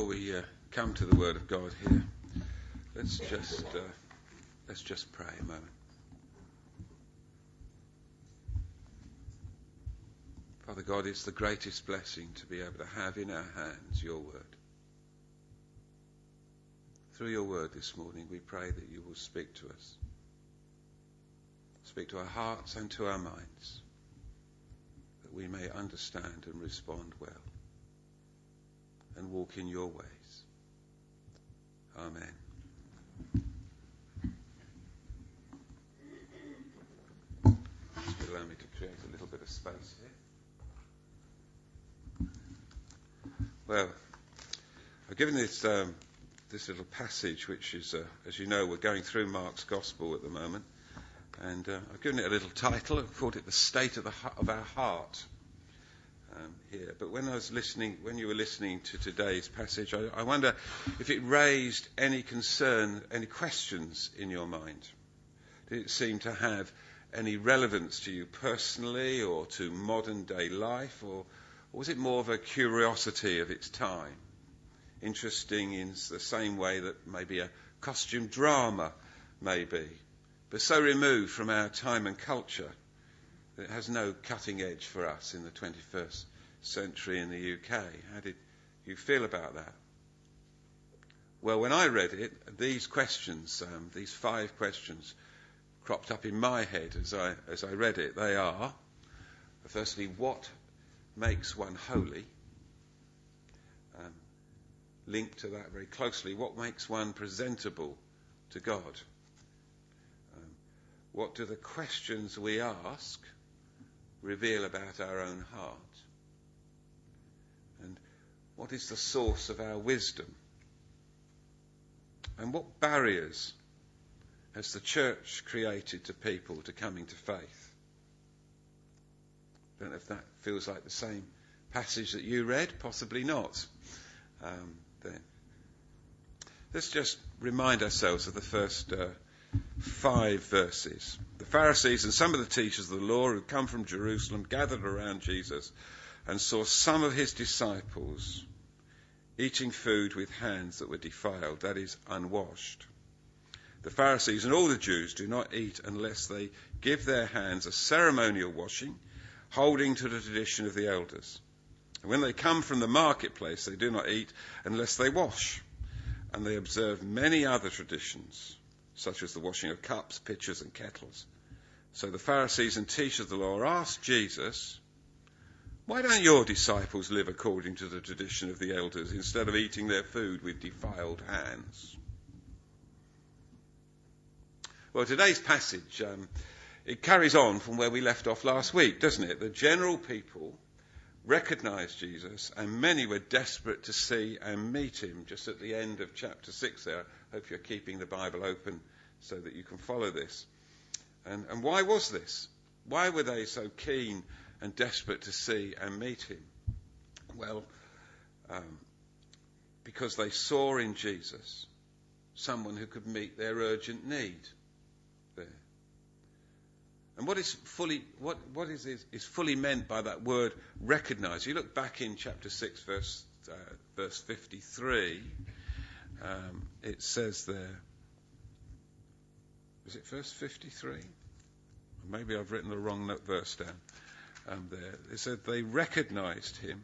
we come to the Word of God here, let's just pray a moment. Father God, it's the greatest blessing to be able to have in our hands your Word. Through your Word this morning, we pray that you will speak to us. Speak to our hearts and to our minds, that we may understand and respond well and walk in your ways. Amen. Just allow me to create a little bit of space here. Well, I've given this little passage, which is, as you know, we're going through Mark's Gospel at the moment, and I've given it a little title. I've called it "The State of Our Heart." Here, but when you were listening to today's passage, I wonder if it raised any concern, any questions in your mind. Did it seem to have any relevance to you personally or to modern day life, or was it more of a curiosity of its time, interesting in the same way that maybe a costume drama may be, but so removed from our time and culture that it has no cutting edge for us in the 21st century in the UK? How did you feel about that? Well, when I read it, these questions, these 5 questions, cropped up in my head as I read it. They are, firstly, what makes one holy? Linked to that very closely, what makes one presentable to God? What do the questions we ask reveal about our own heart? And what is the source of our wisdom? And what barriers has the church created to people to coming to faith? I don't know if that feels like the same passage that you read. Possibly not. Let's just remind ourselves of the first 5 verses. The Pharisees and some of the teachers of the law who had come from Jerusalem gathered around Jesus and saw some of his disciples eating food with hands that were defiled, that is, unwashed. The Pharisees and all the Jews do not eat unless they give their hands a ceremonial washing, holding to the tradition of the elders. And when they come from the marketplace, they do not eat unless they wash. And they observe many other traditions, such as the washing of cups, pitchers and kettles. So the Pharisees and teachers of the law asked Jesus, "Why don't your disciples live according to the tradition of the elders instead of eating their food with defiled hands?" Well, today's passage, it carries on from where we left off last week, doesn't it? The general people recognised Jesus, and many were desperate to see and meet him, just at the end of chapter 6 there. I hope you're keeping the Bible open so that you can follow this. And why was this? Why were they so keen and desperate to see and meet him? Well, because they saw in Jesus someone who could meet their urgent need there. And what is fully meant by that word recognise? You look back in chapter 6, verse 53. It says there. Is it verse 53? Maybe I've written the wrong verse down. There it said they recognised him,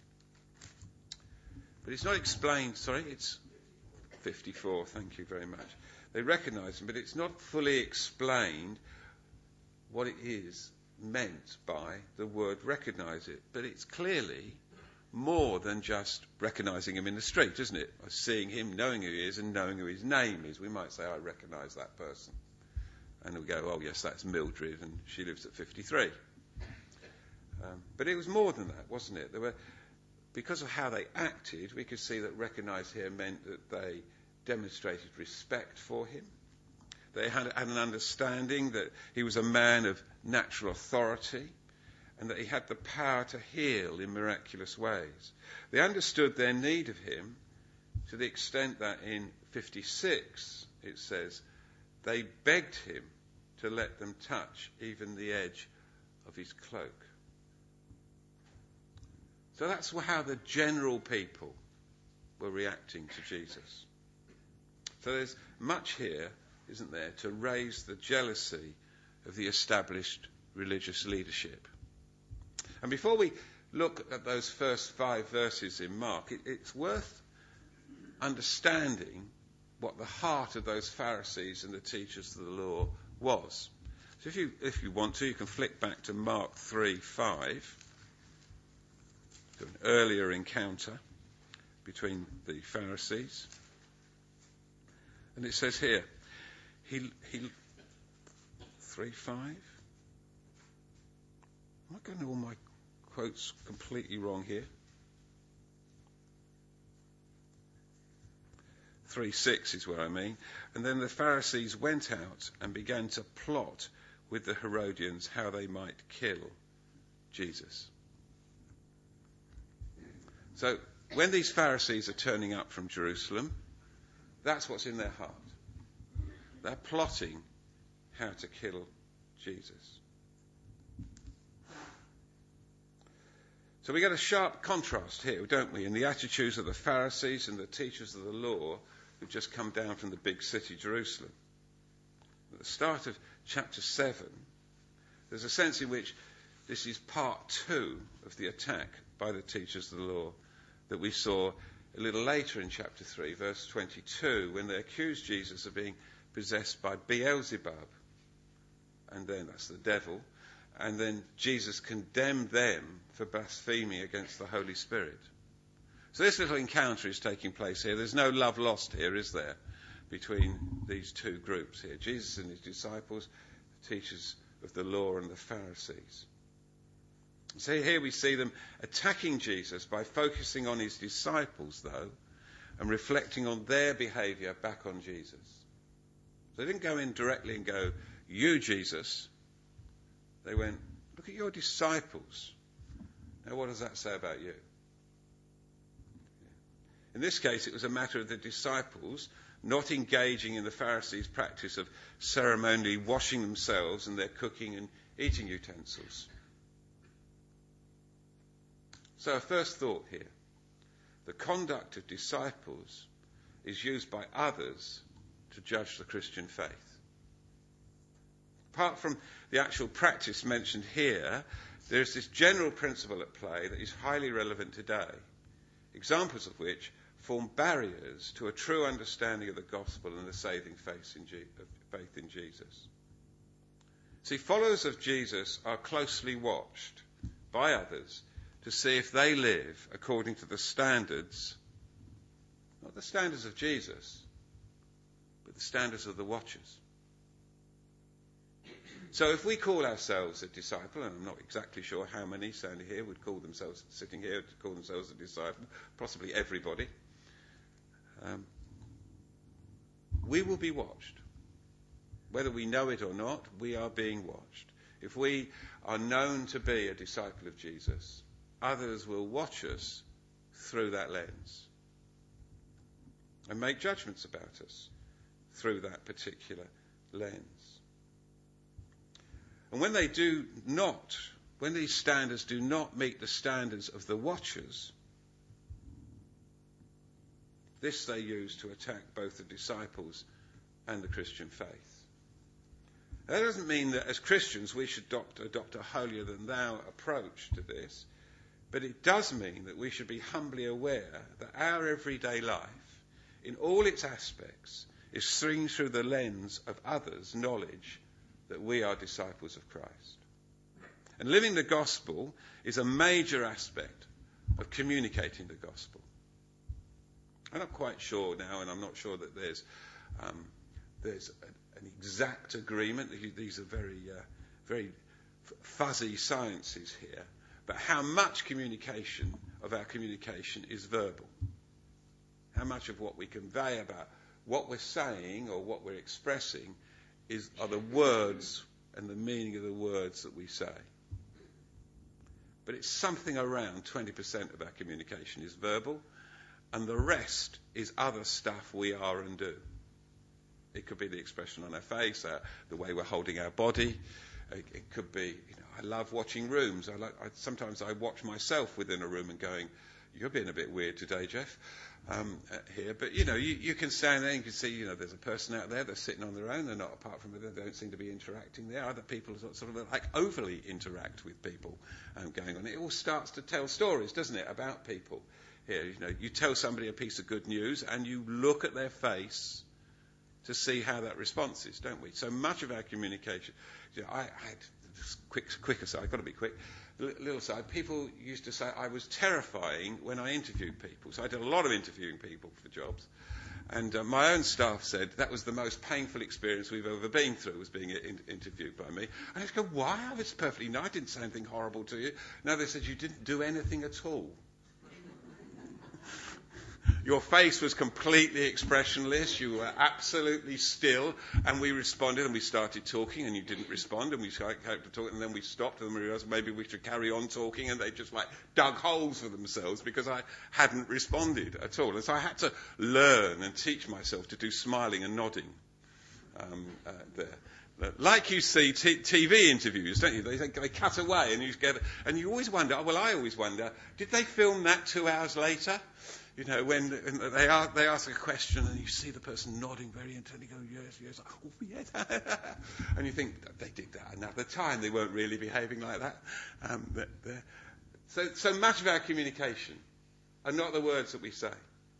but it's not explained. Sorry, it's 54. Thank you very much. They recognised him, but it's not fully explained what it is meant by the word recognise it. But it's clearly more than just recognising him in the street, isn't it? Seeing him, knowing who he is, and knowing who his name is. We might say, "I recognise that person." And we go, "Oh yes, that's Mildred, and she lives at 53. But it was more than that, wasn't it? Because of how they acted, we could see that recognise here meant that they demonstrated respect for him. They had an understanding that he was a man of natural authority and that he had the power to heal in miraculous ways. They understood their need of him to the extent that in 56 it says they begged him to let them touch even the edge of his cloak. So that's how the general people were reacting to Jesus. So there's much here, isn't there, to raise the jealousy of the established religious leadership. And before we look at those first 5 verses in Mark, it's worth understanding what the heart of those Pharisees and the teachers of the law was. So if you want to, you can flick back to Mark 3:5, to an earlier encounter between the Pharisees. And it says here, he 3:5. Am I getting all my quotes completely wrong here? 3:6 is what I mean. And then the Pharisees went out and began to plot with the Herodians how they might kill Jesus. So when these Pharisees are turning up from Jerusalem, that's what's in their heart. They're plotting how to kill Jesus. So we get a sharp contrast here, don't we, in the attitudes of the Pharisees and the teachers of the law who've just come down from the big city, Jerusalem. At the start of chapter 7, there's a sense in which this is part 2 of the attack by the teachers of the law that we saw a little later in chapter 3, verse 22, when they accused Jesus of being possessed by Beelzebub. And then, that's the devil. And then Jesus condemned them for blaspheming against the Holy Spirit. So this little encounter is taking place here. There's no love lost here, is there, between these two groups here? Jesus and his disciples, the teachers of the law and the Pharisees. So here we see them attacking Jesus by focusing on his disciples, though, and reflecting on their behaviour back on Jesus. They didn't go in directly and go, "You, Jesus." They went, "Look at your disciples. Now what does that say about you?" In this case, it was a matter of the disciples not engaging in the Pharisees' practice of ceremonially washing themselves and their cooking and eating utensils. So a first thought here. The conduct of disciples is used by others to judge the Christian faith. Apart from the actual practice mentioned here, there is this general principle at play that is highly relevant today, examples of which form barriers to a true understanding of the gospel and the saving faith in Jesus. See, followers of Jesus are closely watched by others to see if they live according to the standards, not the standards of Jesus, but the standards of the watchers. So if we call ourselves a disciple, and I'm not exactly sure how many standing here would call themselves, sitting here, to call themselves a disciple, possibly everybody, we will be watched. Whether we know it or not, we are being watched. If we are known to be a disciple of Jesus, others will watch us through that lens and make judgments about us through that particular lens. And when these standards do not meet the standards of the watchers, this they use to attack both the disciples and the Christian faith. That doesn't mean that as Christians we should adopt a holier-than-thou approach to this, but it does mean that we should be humbly aware that our everyday life, in all its aspects, is seen through the lens of others' knowledge that we are disciples of Christ. And living the gospel is a major aspect of communicating the gospel. I'm not quite sure now, and I'm not sure that there's an exact agreement. These are very fuzzy sciences here. But how much of our communication is verbal? How much of what we convey about what we're saying or what we're expressing are the words and the meaning of the words that we say? But it's something around 20% of our communication is verbal, and the rest is other stuff we are and do. It could be the expression on our face, the way we're holding our body. It could be, I love watching rooms. Sometimes I watch myself within a room and going, you're being a bit weird today, Jeff, here. But, you can stand there and you can see, there's a person out there that's sitting on their own. They're not, apart from it, they don't seem to be interacting. There are other people who sort of like overly interact with people going on. It all starts to tell stories, doesn't it, about people here. You tell somebody a piece of good news and you look at their face to see how that response is, don't we? So much of our communication, I had quick aside, I've got to be quick, little aside, people used to say I was terrifying when I interviewed people. So I did a lot of interviewing people for jobs. And my own staff said that was the most painful experience we've ever been through, was being interviewed by me. And I just go, why? I was perfectly nice. I didn't say anything horrible to you. No, they said you didn't do anything at all. Your face was completely expressionless. You were absolutely still. And we responded and we started talking and you didn't respond. And we started to talk and then we stopped and we realised maybe we should carry on talking. And they just dug holes for themselves because I hadn't responded at all. And so I had to learn and teach myself to do smiling and nodding there. Like you see TV interviews, don't you? They cut away and you always wonder, I always wonder, did they film that 2 hours later? When they ask a question and you see the person nodding very intently, go, yes, oh, yes. And you think, they did that another time. They weren't really behaving like that. So much of our communication are not the words that we say.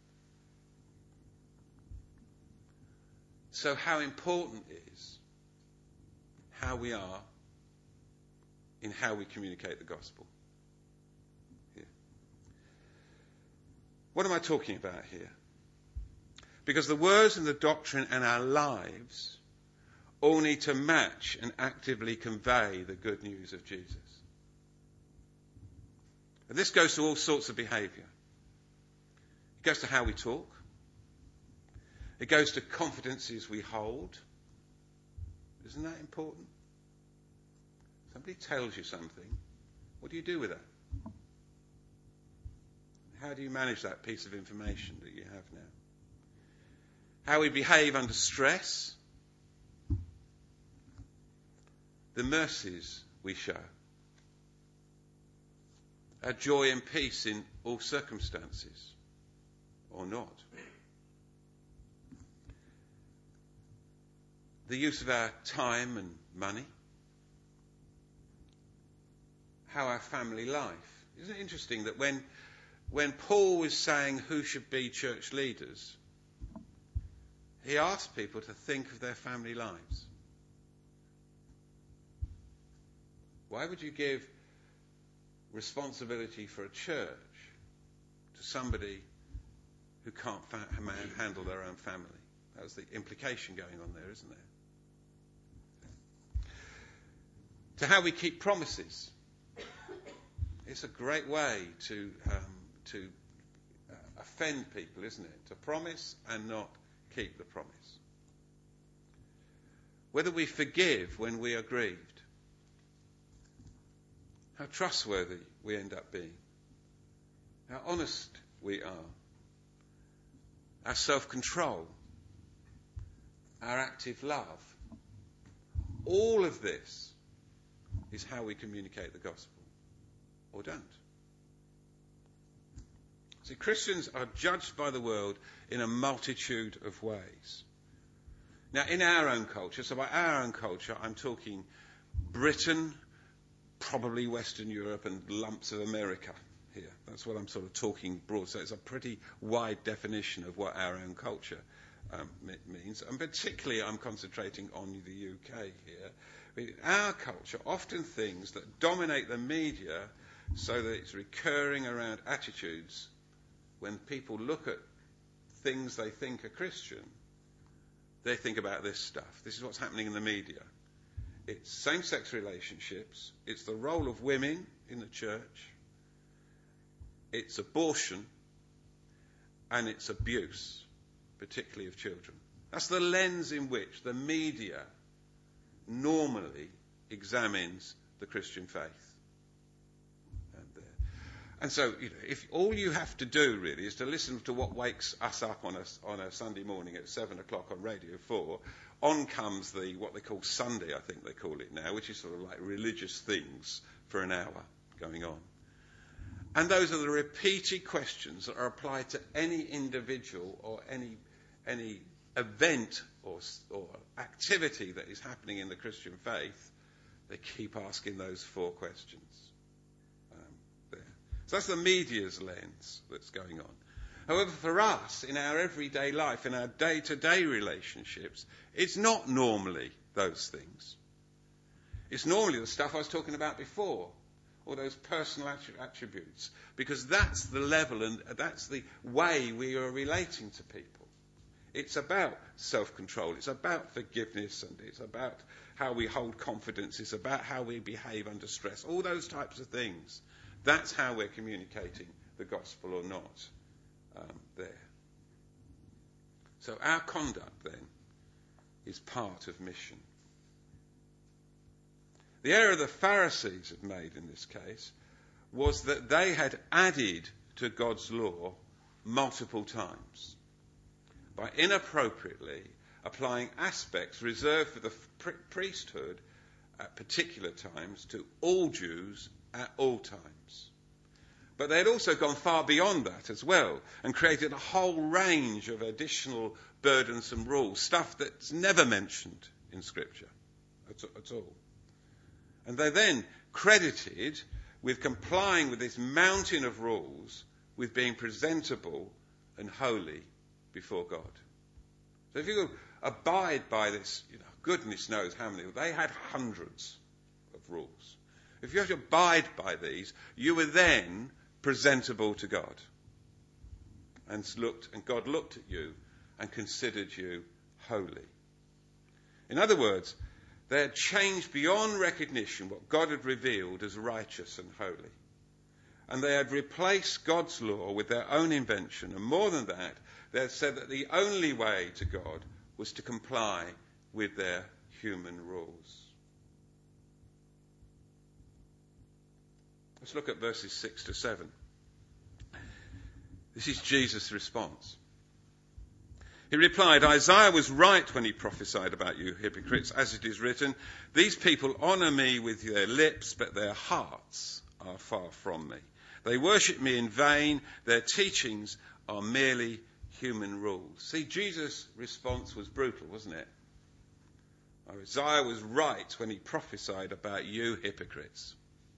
So how important is how we are in how we communicate the gospel? What am I talking about here? Because the words and the doctrine and our lives all need to match and actively convey the good news of Jesus. And this goes to all sorts of behaviour. It goes to how we talk. It goes to confidences we hold. Isn't that important? Somebody tells you something. What do you do with that? How do you manage that piece of information that you have now? How we behave under stress. The mercies we show. Our joy and peace in all circumstances, or not. The use of our time and money. How our family life. Isn't it interesting that when Paul was saying who should be church leaders, he asked people to think of their family lives. Why would you give responsibility for a church to somebody who can't handle their own family? That was the implication going on there, isn't there? To how we keep promises. It's a great way to offend people, isn't it? To promise and not keep the promise. Whether we forgive when we are grieved. How trustworthy we end up being. How honest we are. Our self-control. Our active love. All of this is how we communicate the gospel. Or don't. See, Christians are judged by the world in a multitude of ways. Now, in our own culture, so by our own culture, I'm talking Britain, probably Western Europe, and lumps of America here. That's what I'm sort of talking broad. So it's a pretty wide definition of what our own culture means. And particularly, I'm concentrating on the UK here. In our culture, often things that dominate the media so that it's recurring around attitudes. When people look at things they think are Christian, they think about this stuff. This is what's happening in the media. It's same-sex relationships. It's the role of women in the church. It's abortion. And it's abuse, particularly of children. That's the lens in which the media normally examines the Christian faith. And so, if all you have to do really is to listen to what wakes us up on a Sunday morning at 7 o'clock on Radio 4, on comes what they call Sunday, I think they call it now, which is sort of like religious things for an hour going on. And those are the repeated questions that are applied to any individual or any event or activity that is happening in the Christian faith. They keep asking those 4 questions. There. So that's the media's lens that's going on. However, for us, in our everyday life, in our day-to-day relationships, it's not normally those things. It's normally the stuff I was talking about before, all those personal attributes, because that's the level and that's the way we are relating to people. It's about self-control, it's about forgiveness, and it's about how we hold confidence, it's about how we behave under stress, all those types of things. That's how we're communicating the gospel or not there. So our conduct then is part of mission. The error the Pharisees had made in this case was that they had added to God's law multiple times by inappropriately applying aspects reserved for the priesthood at particular times to all Jews at all times. But they had also gone far beyond that as well and created a whole range of additional burdensome rules, stuff that's never mentioned in Scripture at all. And they then credited with complying with this mountain of rules with being presentable and holy before God. So if you abide by this, goodness knows how many, they had hundreds of rules. If you have to abide by these, you were then presentable to God. And God looked at you and considered you holy. In other words, they had changed beyond recognition what God had revealed as righteous and holy. And they had replaced God's law with their own invention. And more than that, they had said that the only way to God was to comply with their human rules. Let's look at verses 6 to 7. This is Jesus' response. He replied, Isaiah was right when he prophesied about you hypocrites, as it is written, these people honour me with their lips, but their hearts are far from me. They worship me in vain. Their teachings are merely human rules. See, Jesus' response was brutal, wasn't it? Isaiah was right when he prophesied about you hypocrites.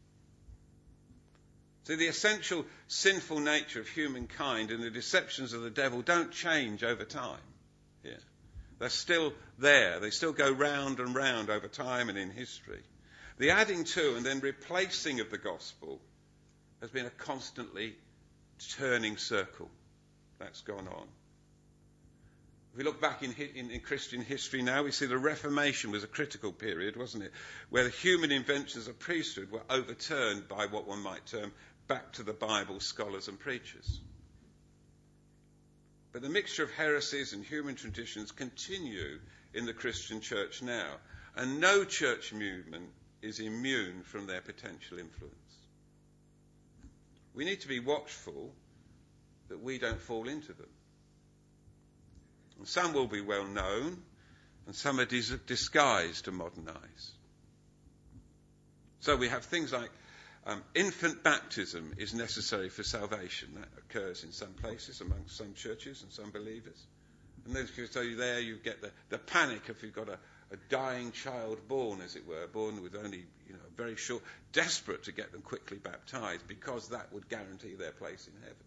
See, the essential sinful nature of humankind and the deceptions of the devil don't change over time. Yeah. They're still there. They still go round and round over time and in history. The adding to and then replacing of the gospel has been a constantly turning circle. That's gone on. If we look back in Christian history now, we see the Reformation was a critical period, wasn't it? Where the human inventions of priesthood were overturned by what one might term back to the Bible scholars and preachers. But the mixture of heresies and human traditions continue in the Christian church now, and no church movement is immune from their potential influence. We need to be watchful that we don't fall into them. And some will be well known, and some are disguised to modernise. So we have things like infant baptism is necessary for salvation. That occurs in some places, among some churches and some believers. And then so there you get the panic if you've got a dying child born, as it were, born with only very short, desperate to get them quickly baptised because that would guarantee their place in heaven.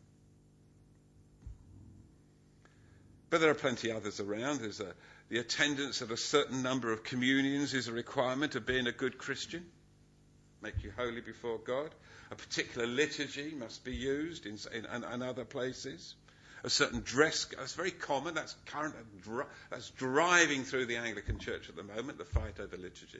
But there are plenty others around. There's the attendance of a certain number of communions is a requirement of being a good Christian. Make you holy before God. A particular liturgy must be used in other places. A certain dress, that's very common, that's current, that's driving through the Anglican Church at the moment, the fight over liturgy.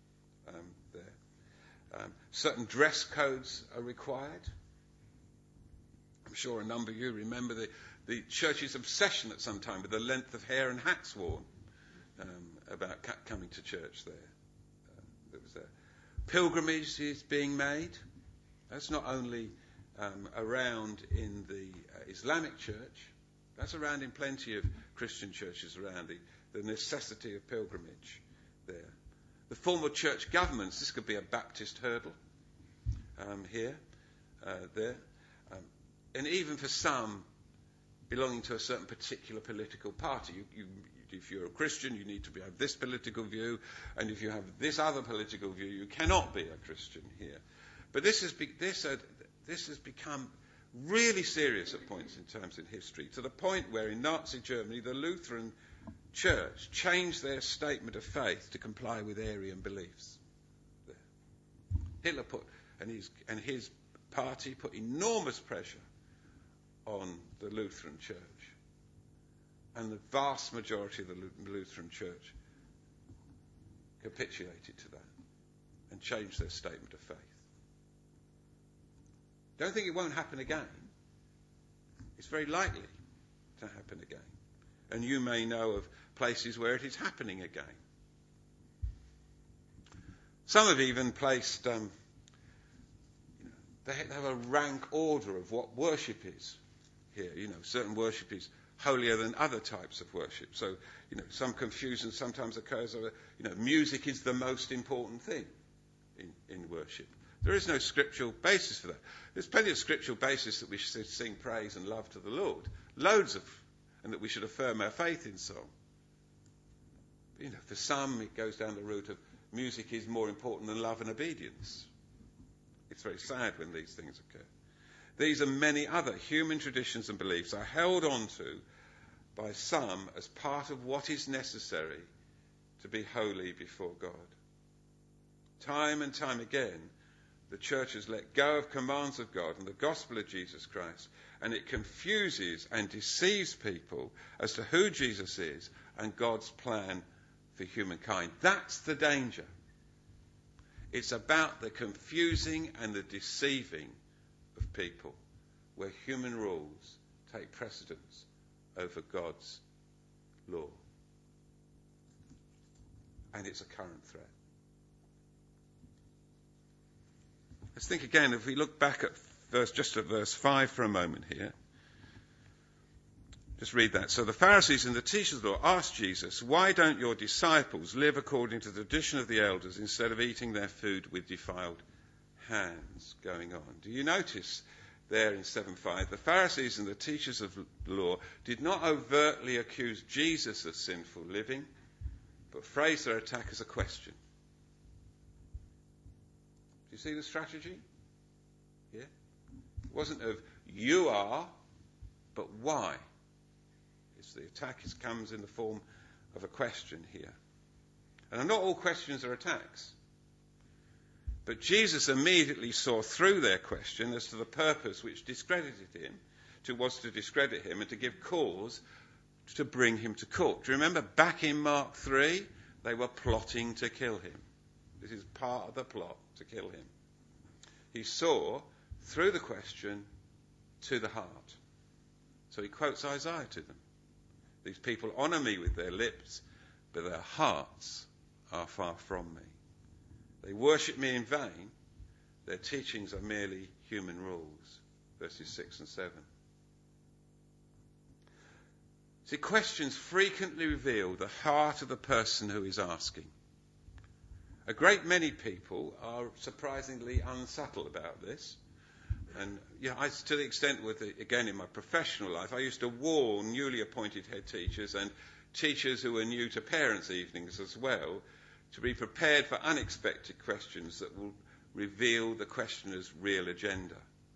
Certain dress codes are required. I'm sure a number of you remember the church's obsession at some time with the length of hair and hats worn about coming to church there. There was a pilgrimage is being made. That's not only around in the Islamic church, that's around in plenty of Christian churches around the necessity of pilgrimage there. The form of church governments, this could be a Baptist hurdle here. there. And even for some belonging to a certain particular political party. If you're a Christian, you need to have this political view, and if you have this other political view, you cannot be a Christian here. But this has become really serious at points in times in history, to the point where in Nazi Germany, the Lutheran Church changed their statement of faith to comply with Aryan beliefs. Hitler and his party put enormous pressure on the Lutheran Church. And the vast majority of the Lutheran Church capitulated to that and changed their statement of faith. Don't think it won't happen again. It's very likely to happen again. And you may know of places where it is happening again. Some have even placed, they have a rank order of what worship is here. Certain worship is holier than other types of worship. So, some confusion sometimes occurs over, music is the most important thing in worship. There is no scriptural basis for that. There's plenty of scriptural basis that we should sing praise and love to the Lord. Loads of, and that we should affirm our faith in song. For some, it goes down the route of music is more important than love and obedience. It's very sad when these things occur. These and many other human traditions and beliefs are held on to by some as part of what is necessary to be holy before God. Time and time again, the church has let go of commands of God and the gospel of Jesus Christ, and it confuses and deceives people as to who Jesus is and God's plan for humankind. That's the danger. It's about the confusing and the deceiving of people, where human rules take precedence over God's law. And it's a current threat. Let's think again, if we look back at verse 5 for a moment here. Just read that. So the Pharisees and the teachers of the law asked Jesus, "Why don't your disciples live according to the tradition of the elders instead of eating their food with defiled hands?" Going on. Do you notice there in 7:5, the Pharisees and the teachers of the law did not overtly accuse Jesus of sinful living, but phrased their attack as a question. Do you see the strategy? Yeah? It wasn't of you are, but why? The attack comes in the form of a question here. And not all questions are attacks. But Jesus immediately saw through their question as to the purpose which discredited him, was to discredit him and to give cause to bring him to court. Do you remember back in Mark 3, they were plotting to kill him. This is part of the plot to kill him. He saw through the question to the heart. So he quotes Isaiah to them. These people honour me with their lips, but their hearts are far from me. They worship me in vain. Their teachings are merely human rules. Verses 6 and 7. See, questions frequently reveal the heart of the person who is asking. A great many people are surprisingly unsubtle about this. And to the extent again in my professional life, I used to warn newly appointed head teachers and teachers who were new to parents' evenings as well to be prepared for unexpected questions that will reveal the questioner's real agenda.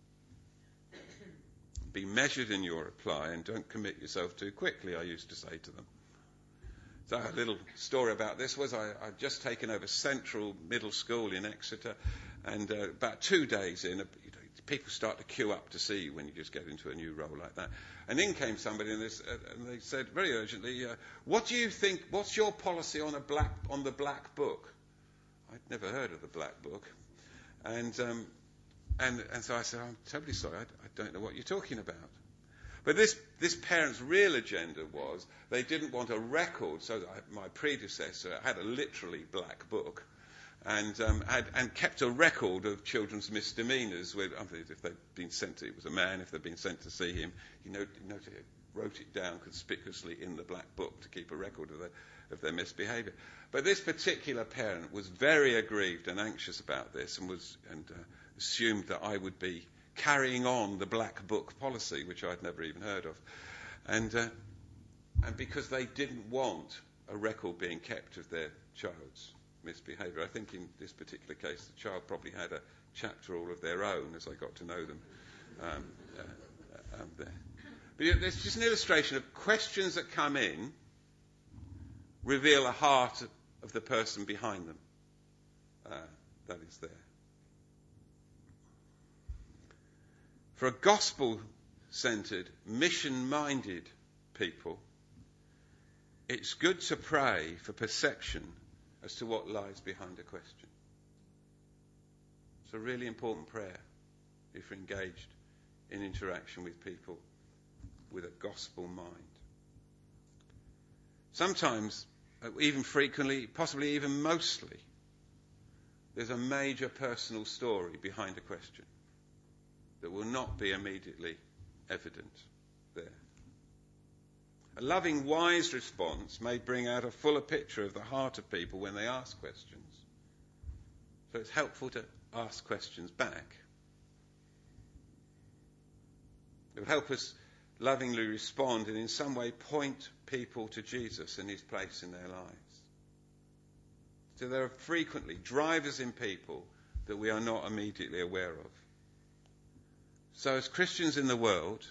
Be measured in your reply and don't commit yourself too quickly, I used to say to them. So a little story about this was I'd just taken over Central Middle School in Exeter, and about 2 days in, people start to queue up to see you when you just get into a new role like that. And in came somebody and they said very urgently, "What do you think? What's your policy on the Black Book?" I'd never heard of the Black Book, and so I said, "I'm terribly sorry, I don't know what you're talking about." But this parent's real agenda was they didn't want a record, so my predecessor had a literally black book, and kept a record of children's misdemeanours. If they'd been sent to, it was a man, if they'd been sent to see him, he wrote it down conspicuously in the black book to keep a record of their misbehaviour. But this particular parent was very aggrieved and anxious about this, and assumed that I would be carrying on the black book policy, which I'd never even heard of. And because they didn't want a record being kept of their child's misbehaviour. I think in this particular case, the child probably had a chapter all of their own as I got to know them there. But there's just an illustration of questions that come in reveal the heart of the person behind them. That is there. For a gospel-centred, mission-minded people, it's good to pray for perception as to what lies behind a question. It's a really important prayer if you're engaged in interaction with people with a gospel mind. Sometimes, even frequently, possibly even mostly, there's a major personal story behind a question that will not be immediately evident there. A loving, wise response may bring out a fuller picture of the heart of people when they ask questions. So it's helpful to ask questions back. It will help us lovingly respond and in some way point people to Jesus and his place in their lives. So there are frequently drivers in people that we are not immediately aware of. So as Christians in the world,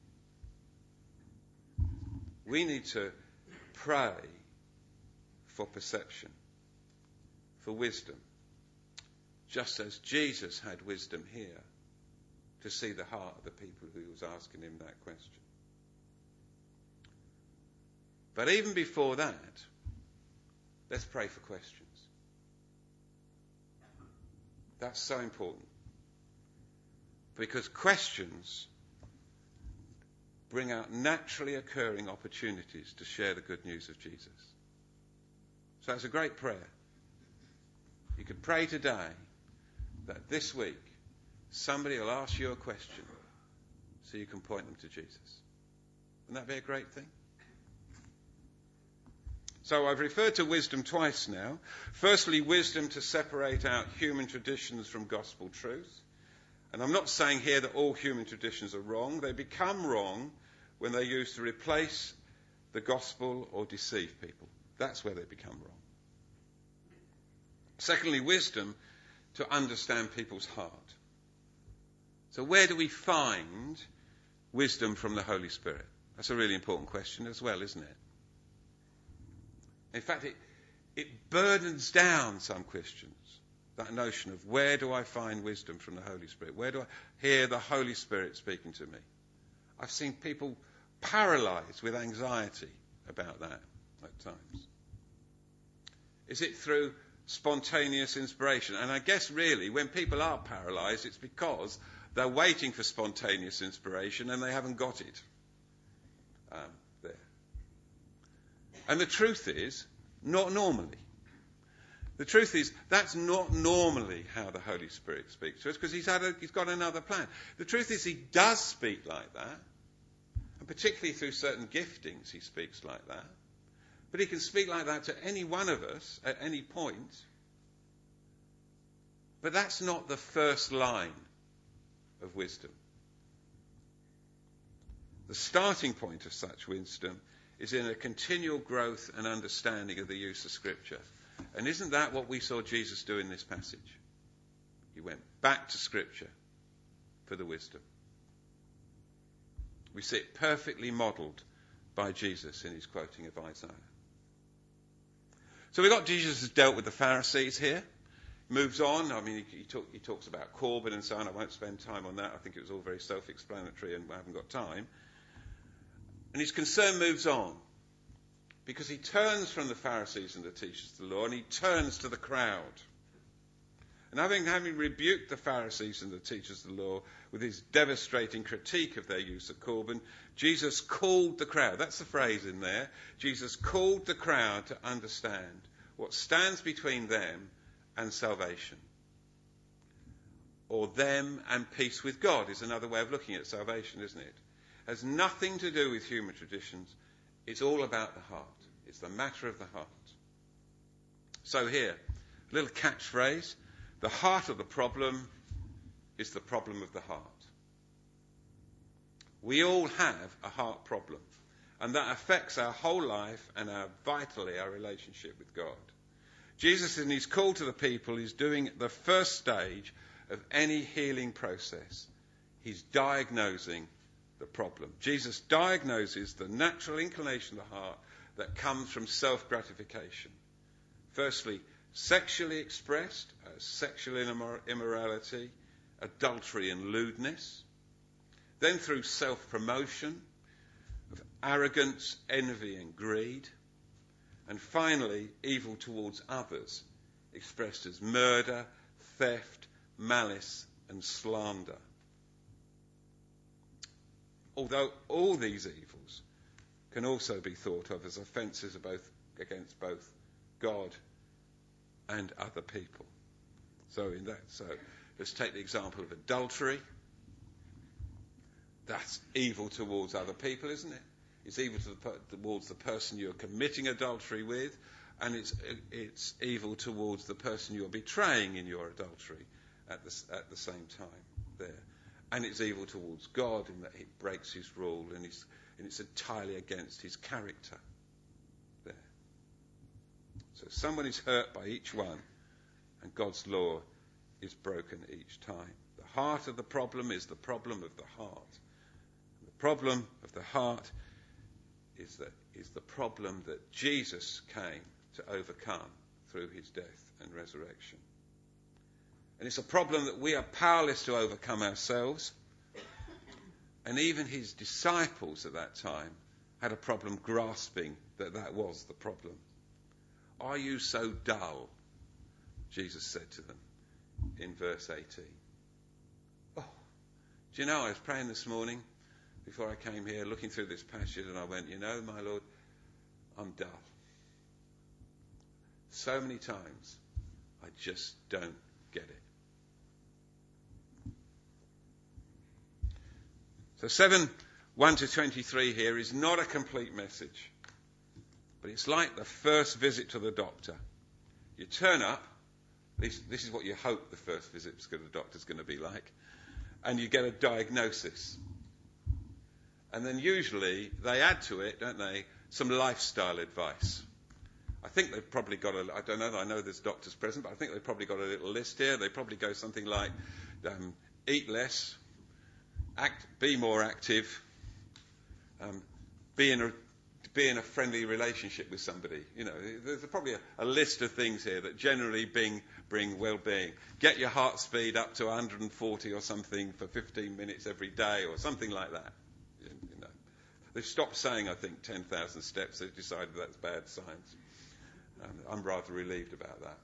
we need to pray for perception, for wisdom, just as Jesus had wisdom here to see the heart of the people who was asking him that question. But even before that, let's pray for questions. That's so important. Because questions bring out naturally occurring opportunities to share the good news of Jesus. So it's a great prayer. You could pray today that this week somebody will ask you a question so you can point them to Jesus. Wouldn't that be a great thing? So I've referred to wisdom twice now. Firstly, wisdom to separate out human traditions from gospel truth. And I'm not saying here that all human traditions are wrong. They become wrong when they're used to replace the gospel or deceive people. That's where they become wrong. Secondly, wisdom to understand people's heart. So where do we find wisdom from the Holy Spirit? That's a really important question as well, isn't it? In fact, it burdens down some Christians, that notion of where do I find wisdom from the Holy Spirit? Where do I hear the Holy Spirit speaking to me? I've seen people paralysed with anxiety about that at times. Is it through spontaneous inspiration? And I guess really when people are paralysed, it's because they're waiting for spontaneous inspiration and they haven't got it there. And the truth is, not normally. The truth is, that's not normally how the Holy Spirit speaks to us, because he's got another plan. The truth is, he does speak like that, and particularly through certain giftings he speaks like that. But he can speak like that to any one of us at any point. But that's not the first line of wisdom. The starting point of such wisdom is in a continual growth and understanding of the use of Scripture. And isn't that what we saw Jesus do in this passage? He went back to Scripture for the wisdom. We see it perfectly modelled by Jesus in his quoting of Isaiah. So we've got Jesus has dealt with the Pharisees here. Moves on. I mean, he talks about Corbyn and so on. I won't spend time on that. I think it was all very self-explanatory and I haven't got time. And his concern moves on because he turns from the Pharisees and the teachers of the law and he turns to the crowd. And having rebuked the Pharisees and the teachers of the law with his devastating critique of their use of Corbyn, Jesus called the crowd. That's the phrase in there. Jesus called the crowd to understand what stands between them and salvation. Or them and peace with God is another way of looking at salvation, isn't it? It has nothing to do with human traditions. It's all about the heart. It's the matter of the heart. So here, a little catchphrase. The heart of the problem is the problem of the heart. We all have a heart problem, and that affects our whole life and vitally our relationship with God. Jesus, in his call to the people, is doing the first stage of any healing process. He's diagnosing the problem. Jesus diagnoses the natural inclination of the heart that comes from self-gratification. Firstly, sexually expressed as sexual immorality, adultery and lewdness. Then through self-promotion, of arrogance, envy and greed. And finally, evil towards others, expressed as murder, theft, malice and slander. Although all these evils can also be thought of as offences against both God and other people. So let's take the example of adultery. That's evil towards other people, isn't it? It's evil towards the person you're committing adultery with, and it's evil towards the person you're betraying in your adultery at the same time there. And it's evil towards God in that it breaks his rule and it's entirely against his character there. So someone is hurt by each one, and God's law is broken each time. The heart of the problem is the problem of the heart. The problem of the heart is the problem that Jesus came to overcome through his death and resurrection. And it's a problem that we are powerless to overcome ourselves. And even his disciples at that time had a problem grasping that was the problem. Are you so dull? Jesus said to them in verse 18. Oh, do you know, I was praying this morning before I came here, looking through this passage, and I went, you know, my Lord, I'm dull. So many times, I just don't get it. So 7:1-23 here is not a complete message, but it's like the first visit to the doctor. You turn up, this is what you hope the first visit to the doctor is going to be like, and you get a diagnosis. And then usually they add to it, don't they, some lifestyle advice. I think they've probably got I don't know, I know there's doctors present, but I think they've probably got a little list here. They probably go something like, eat less, be more active, be in a friendly relationship with somebody. You know, there's probably a list of things here that generally bring well-being. Get your heart speed up to 140 or something for 15 minutes every day or something like that. You know, they've stopped saying, I think, 10,000 steps. They've decided that's bad science. I'm rather relieved about that.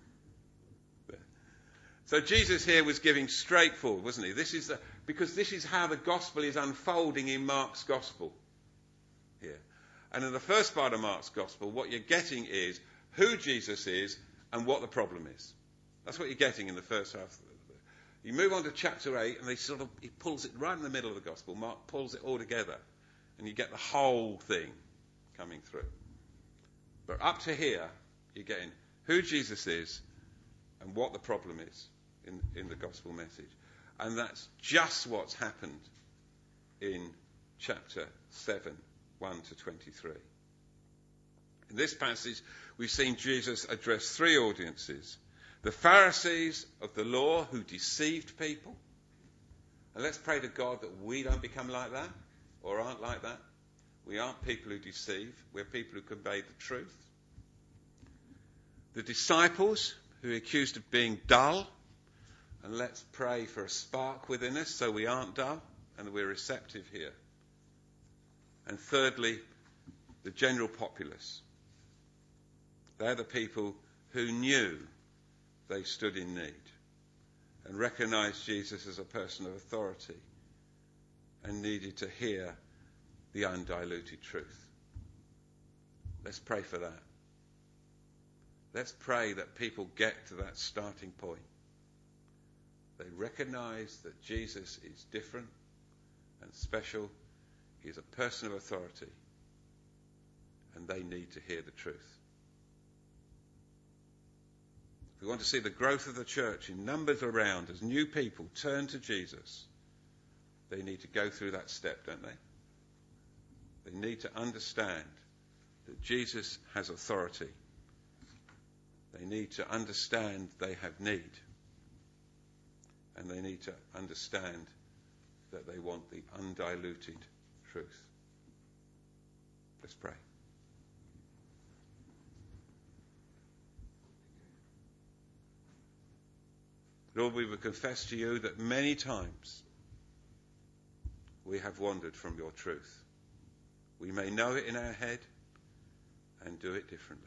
So Jesus here was giving straightforward, wasn't he? Because this is how the gospel is unfolding in Mark's gospel here. And in the first part of Mark's gospel, what you're getting is who Jesus is and what the problem is. That's what you're getting in the first half. You move on to chapter 8, and he pulls it right in the middle of the gospel. Mark pulls it all together, and you get the whole thing coming through. But up to here, you're getting who Jesus is and what the problem is in the gospel message. And that's just what's happened in chapter 7, 1-23. In this passage, we've seen Jesus address three audiences. The Pharisees of the law who deceived people. And let's pray to God that we don't become like that or aren't like that. We aren't people who deceive. We're people who convey the truth. The disciples who are accused of being dull. And let's pray for a spark within us so we aren't dull and we're receptive here. And thirdly, the general populace. They're the people who knew they stood in need and recognized Jesus as a person of authority and needed to hear the undiluted truth. Let's pray for that. Let's pray that people get to that starting point. They recognize that Jesus is different and special. He's a person of authority. And they need to hear the truth. If we want to see the growth of the church in numbers around as new people turn to Jesus, they need to go through that step, don't they? They need to understand that Jesus has authority. They need to understand they have need. And they need to understand that they want the undiluted truth. Let's pray. Lord, we will confess to you that many times we have wandered from your truth. We may know it in our head and do it differently.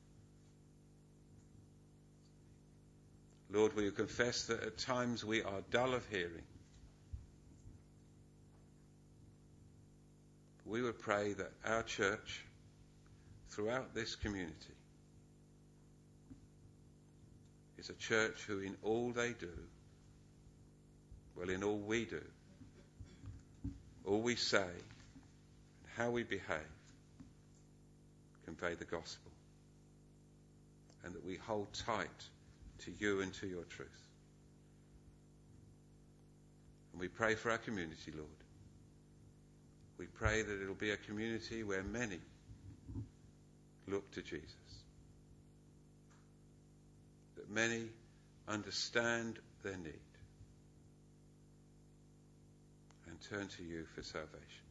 Lord, will you confess that at times we are dull of hearing? We would pray that our church, throughout this community, is a church who in all they do, well, in all we do, all we say, and how we behave, convey the gospel. And that we hold tight to you and to your truth. And we pray for our community, Lord. We pray that it'll be a community where many look to Jesus. That many understand their need and turn to you for salvation.